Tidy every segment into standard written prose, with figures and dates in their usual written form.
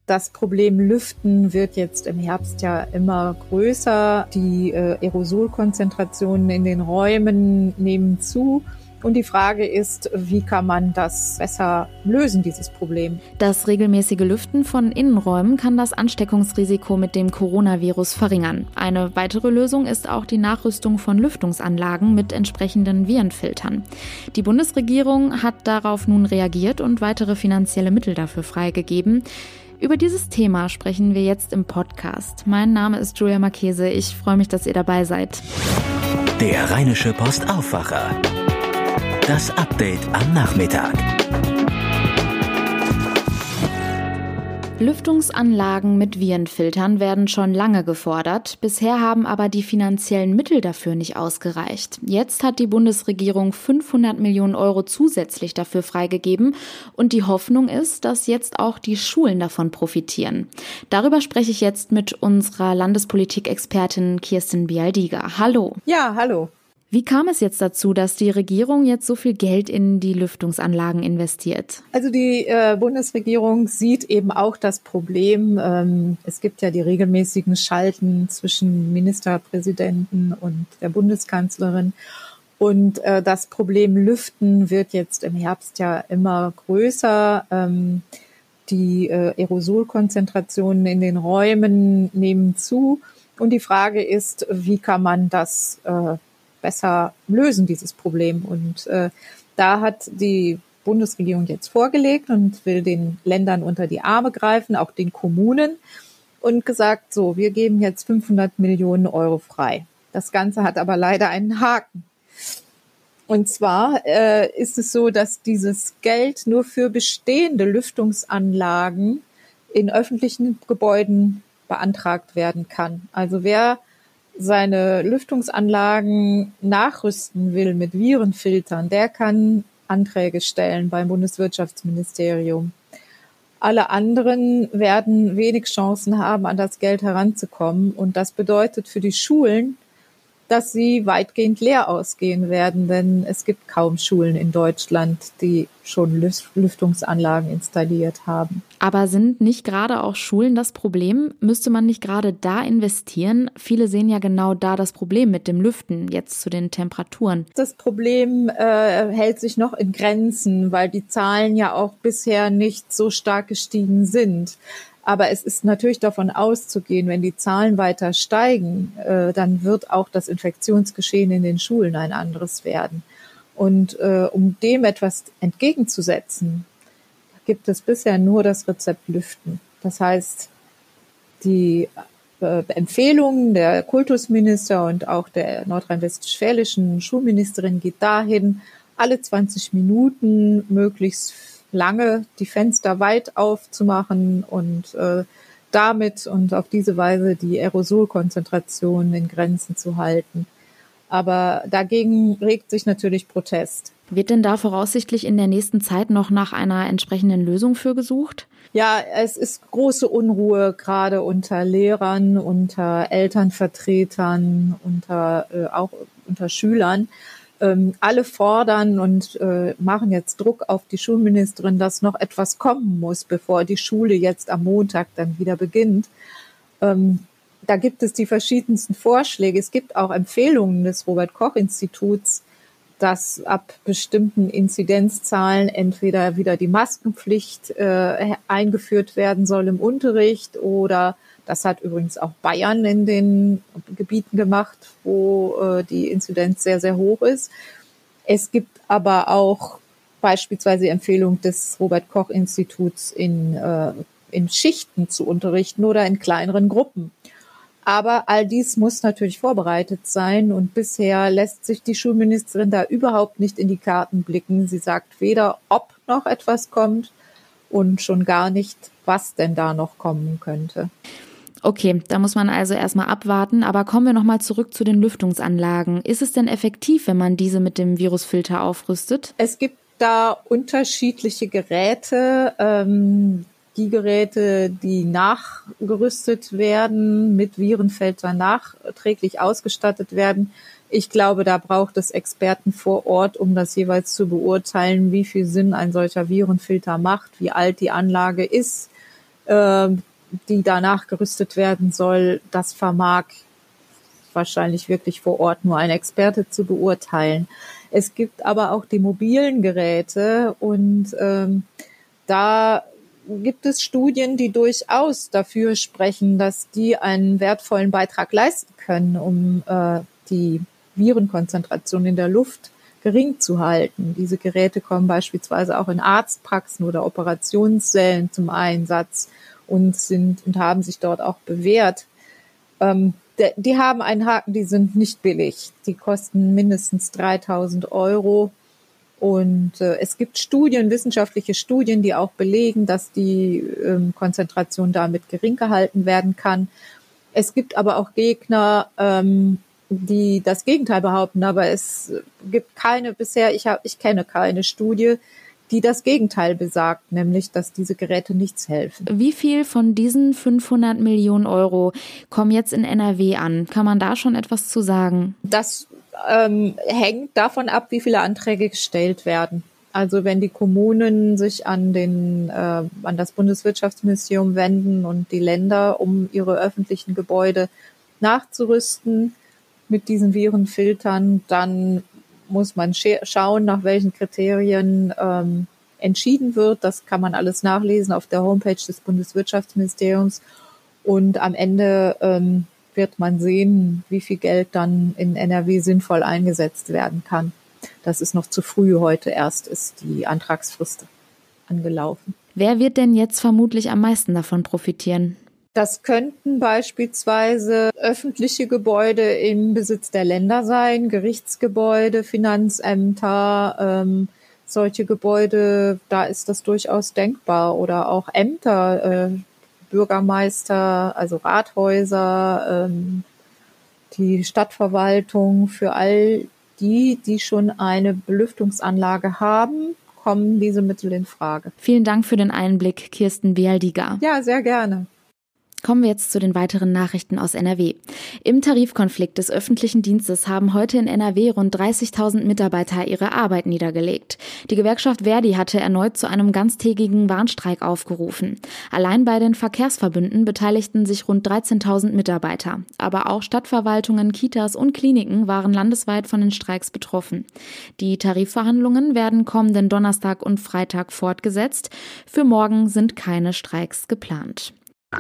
Das Problem Lüften wird jetzt im Herbst ja immer größer. Die Aerosolkonzentrationen in den Räumen nehmen zu. Und die Frage ist, wie kann man das besser lösen, dieses Problem? Das regelmäßige Lüften von Innenräumen kann das Ansteckungsrisiko mit dem Coronavirus verringern. Eine weitere Lösung ist auch die Nachrüstung von Lüftungsanlagen mit entsprechenden Virenfiltern. Die Bundesregierung hat darauf nun reagiert und weitere finanzielle Mittel dafür freigegeben. Über dieses Thema sprechen wir jetzt im Podcast. Mein Name ist Julia Marchese. Ich freue mich, dass ihr dabei seid. Der Rheinische Post Aufwacher. Das Update am Nachmittag. Lüftungsanlagen mit Virenfiltern werden schon lange gefordert. Bisher haben aber die finanziellen Mittel dafür nicht ausgereicht. Jetzt hat die Bundesregierung 500 Millionen Euro zusätzlich dafür freigegeben. Und die Hoffnung ist, dass jetzt auch die Schulen davon profitieren. Darüber spreche ich jetzt mit unserer Landespolitik-Expertin Kirsten Bialdiger. Hallo. Ja, hallo. Wie kam es jetzt dazu, dass die Regierung jetzt so viel Geld in die Lüftungsanlagen investiert? Also die Bundesregierung sieht eben auch das Problem. Es gibt ja die regelmäßigen Schalten zwischen Ministerpräsidenten und der Bundeskanzlerin. Und das Problem Lüften wird jetzt im Herbst ja immer größer. Die Aerosolkonzentrationen in den Räumen nehmen zu. Und die Frage ist, wie kann man das besser lösen, dieses Problem. Und da hat die Bundesregierung jetzt vorgelegt und will den Ländern unter die Arme greifen, auch den Kommunen, und gesagt, so, wir geben jetzt 500 Millionen Euro frei. Das Ganze hat aber leider einen Haken. Und zwar ist es so, dass dieses Geld nur für bestehende Lüftungsanlagen in öffentlichen Gebäuden beantragt werden kann. Also wer seine Lüftungsanlagen nachrüsten will mit Virenfiltern, der kann Anträge stellen beim Bundeswirtschaftsministerium. Alle anderen werden wenig Chancen haben, an das Geld heranzukommen. Und das bedeutet für die Schulen, dass sie weitgehend leer ausgehen werden, denn es gibt kaum Schulen in Deutschland, die schon Lüftungsanlagen installiert haben. Aber sind nicht gerade auch Schulen das Problem? Müsste man nicht gerade da investieren? Viele sehen ja genau da das Problem mit dem Lüften, jetzt zu den Temperaturen. Das Problem hält sich noch in Grenzen, weil die Zahlen ja auch bisher nicht so stark gestiegen sind. Aber es ist natürlich davon auszugehen, wenn die Zahlen weiter steigen, dann wird auch das Infektionsgeschehen in den Schulen ein anderes werden. Und um dem etwas entgegenzusetzen, gibt es bisher nur das Rezept Lüften. Das heißt, die Empfehlung der Kultusminister und auch der nordrhein-westfälischen Schulministerin geht dahin, alle 20 Minuten möglichst lange die Fenster weit aufzumachen und damit und auf diese Weise die Aerosolkonzentration in Grenzen zu halten. Aber dagegen regt sich natürlich Protest. Wird denn da voraussichtlich in der nächsten Zeit noch nach einer entsprechenden Lösung für gesucht? Ja, es ist große Unruhe, gerade unter Lehrern, unter Elternvertretern, auch unter Schülern. Alle fordern und machen jetzt Druck auf die Schulministerin, dass noch etwas kommen muss, bevor die Schule jetzt am Montag dann wieder beginnt. Da gibt es die verschiedensten Vorschläge. Es gibt auch Empfehlungen des Robert-Koch-Instituts, dass ab bestimmten Inzidenzzahlen entweder wieder die Maskenpflicht eingeführt werden soll im Unterricht oder das hat übrigens auch Bayern in den Gebieten gemacht, wo die Inzidenz sehr, sehr hoch ist. Es gibt aber auch beispielsweise die Empfehlung des Robert-Koch-Instituts in Schichten zu unterrichten oder in kleineren Gruppen. Aber all dies muss natürlich vorbereitet sein und bisher lässt sich die Schulministerin da überhaupt nicht in die Karten blicken. Sie sagt weder, ob noch etwas kommt und schon gar nicht, was denn da noch kommen könnte. Okay, da muss man also erstmal abwarten. Aber kommen wir nochmal zurück zu den Lüftungsanlagen. Ist es denn effektiv, wenn man diese mit dem Virusfilter aufrüstet? Es gibt da unterschiedliche Geräte. Die Geräte, die nachgerüstet werden, mit Virenfiltern nachträglich ausgestattet werden. Ich glaube, da braucht es Experten vor Ort, um das jeweils zu beurteilen, wie viel Sinn ein solcher Virenfilter macht, wie alt die Anlage ist, die da nachgerüstet werden soll, das vermag wahrscheinlich wirklich vor Ort nur ein Experte zu beurteilen. Es gibt aber auch die mobilen Geräte und da gibt es Studien, die durchaus dafür sprechen, dass die einen wertvollen Beitrag leisten können, um die Virenkonzentration in der Luft gering zu halten. Diese Geräte kommen beispielsweise auch in Arztpraxen oder Operationssälen zum Einsatz und haben sich dort auch bewährt. Die haben einen Haken, die sind nicht billig. Die kosten mindestens 3.000 €. Und es gibt wissenschaftliche Studien, die auch belegen, dass die Konzentration damit gering gehalten werden kann. Es gibt aber auch Gegner, die das Gegenteil behaupten, aber es gibt ich kenne keine Studie, die das Gegenteil besagt, nämlich, dass diese Geräte nichts helfen. Wie viel von diesen 500 Millionen € kommen jetzt in NRW an? Kann man da schon etwas zu sagen? Das hängt davon ab, wie viele Anträge gestellt werden. Also wenn die Kommunen sich an das Bundeswirtschaftsministerium wenden und die Länder, um ihre öffentlichen Gebäude nachzurüsten mit diesen Virenfiltern, dann muss man schauen, nach welchen Kriterien entschieden wird. Das kann man alles nachlesen auf der Homepage des Bundeswirtschaftsministeriums. Und am Ende wird man sehen, wie viel Geld dann in NRW sinnvoll eingesetzt werden kann. Das ist noch zu früh. Heute erst ist die Antragsfrist angelaufen. Wer wird denn jetzt vermutlich am meisten davon profitieren? Das könnten beispielsweise öffentliche Gebäude im Besitz der Länder sein, Gerichtsgebäude, Finanzämter, solche Gebäude, da ist das durchaus denkbar. Oder auch Ämter, Bürgermeister, also Rathäuser, die Stadtverwaltung. Für all die schon eine Belüftungsanlage haben, kommen diese Mittel in Frage. Vielen Dank für den Einblick, Kirsten Bialdiger. Ja, sehr gerne. Kommen wir jetzt zu den weiteren Nachrichten aus NRW. Im Tarifkonflikt des öffentlichen Dienstes haben heute in NRW rund 30.000 Mitarbeiter ihre Arbeit niedergelegt. Die Gewerkschaft ver.di hatte erneut zu einem ganztägigen Warnstreik aufgerufen. Allein bei den Verkehrsverbünden beteiligten sich rund 13.000 Mitarbeiter. Aber auch Stadtverwaltungen, Kitas und Kliniken waren landesweit von den Streiks betroffen. Die Tarifverhandlungen werden kommenden Donnerstag und Freitag fortgesetzt. Für morgen sind keine Streiks geplant.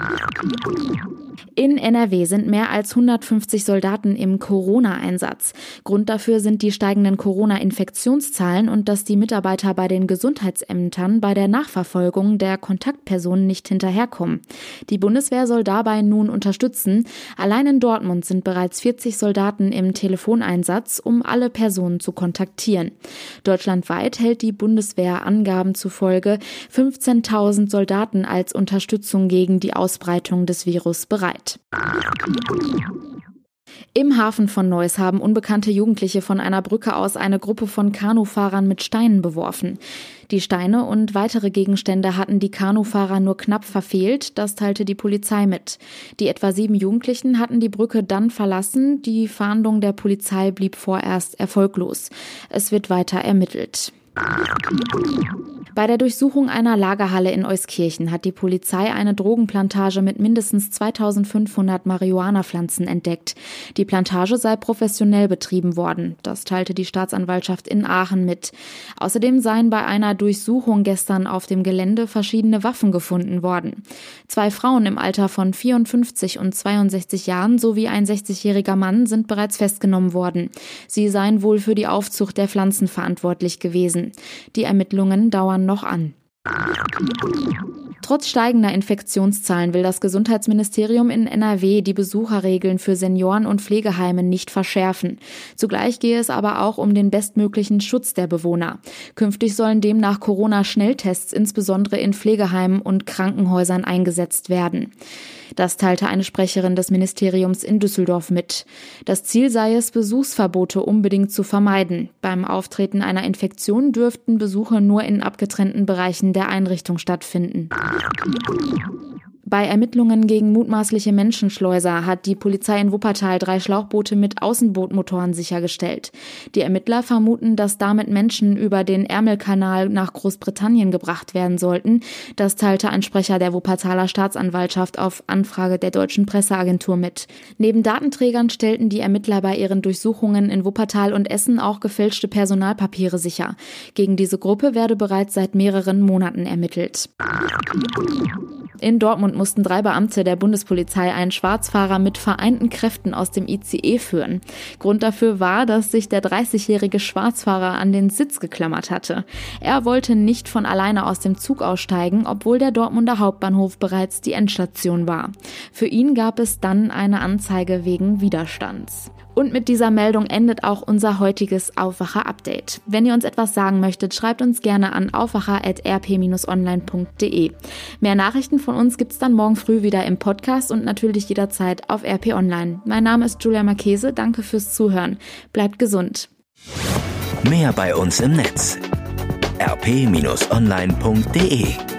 In NRW sind mehr als 150 Soldaten im Corona-Einsatz. Grund dafür sind die steigenden Corona-Infektionszahlen und dass die Mitarbeiter bei den Gesundheitsämtern bei der Nachverfolgung der Kontaktpersonen nicht hinterherkommen. Die Bundeswehr soll dabei nun unterstützen. Allein in Dortmund sind bereits 40 Soldaten im Telefoneinsatz, um alle Personen zu kontaktieren. Deutschlandweit hält die Bundeswehr Angaben zufolge 15.000 Soldaten als Unterstützung gegen die Ausbreitung des Virus bereit. Im Hafen von Neuss haben unbekannte Jugendliche von einer Brücke aus eine Gruppe von Kanufahrern mit Steinen beworfen. Die Steine und weitere Gegenstände hatten die Kanufahrer nur knapp verfehlt, das teilte die Polizei mit. Die etwa 7 Jugendlichen hatten die Brücke dann verlassen, die Fahndung der Polizei blieb vorerst erfolglos. Es wird weiter ermittelt. Bei der Durchsuchung einer Lagerhalle in Euskirchen hat die Polizei eine Drogenplantage mit mindestens 2.500 Marihuana-Pflanzen entdeckt. Die Plantage sei professionell betrieben worden. Das teilte die Staatsanwaltschaft in Aachen mit. Außerdem seien bei einer Durchsuchung gestern auf dem Gelände verschiedene Waffen gefunden worden. 2 Frauen im Alter von 54 und 62 Jahren sowie ein 60-jähriger Mann sind bereits festgenommen worden. Sie seien wohl für die Aufzucht der Pflanzen verantwortlich gewesen. Die Ermittlungen dauern noch an. Trotz steigender Infektionszahlen will das Gesundheitsministerium in NRW die Besucherregeln für Senioren- und Pflegeheime nicht verschärfen. Zugleich gehe es aber auch um den bestmöglichen Schutz der Bewohner. Künftig sollen demnach Corona-Schnelltests insbesondere in Pflegeheimen und Krankenhäusern eingesetzt werden. Das teilte eine Sprecherin des Ministeriums in Düsseldorf mit. Das Ziel sei es, Besuchsverbote unbedingt zu vermeiden. Beim Auftreten einer Infektion dürften Besuche nur in abgetrennten Bereichen der Einrichtung stattfinden. Bei Ermittlungen gegen mutmaßliche Menschenschleuser hat die Polizei in Wuppertal 3 Schlauchboote mit Außenbootmotoren sichergestellt. Die Ermittler vermuten, dass damit Menschen über den Ärmelkanal nach Großbritannien gebracht werden sollten. Das teilte ein Sprecher der Wuppertaler Staatsanwaltschaft auf Anfrage der deutschen Presseagentur mit. Neben Datenträgern stellten die Ermittler bei ihren Durchsuchungen in Wuppertal und Essen auch gefälschte Personalpapiere sicher. Gegen diese Gruppe werde bereits seit mehreren Monaten ermittelt. In Dortmund mussten 3 Beamte der Bundespolizei einen Schwarzfahrer mit vereinten Kräften aus dem ICE führen. Grund dafür war, dass sich der 30-jährige Schwarzfahrer an den Sitz geklammert hatte. Er wollte nicht von alleine aus dem Zug aussteigen, obwohl der Dortmunder Hauptbahnhof bereits die Endstation war. Für ihn gab es dann eine Anzeige wegen Widerstands. Und mit dieser Meldung endet auch unser heutiges Aufwacher-Update. Wenn ihr uns etwas sagen möchtet, schreibt uns gerne an aufwacher@rp-online.de. Mehr Nachrichten von uns gibt's dann morgen früh wieder im Podcast und natürlich jederzeit auf RP Online. Mein Name ist Julia Marchese, danke fürs Zuhören. Bleibt gesund. Mehr bei uns im Netz rp-online.de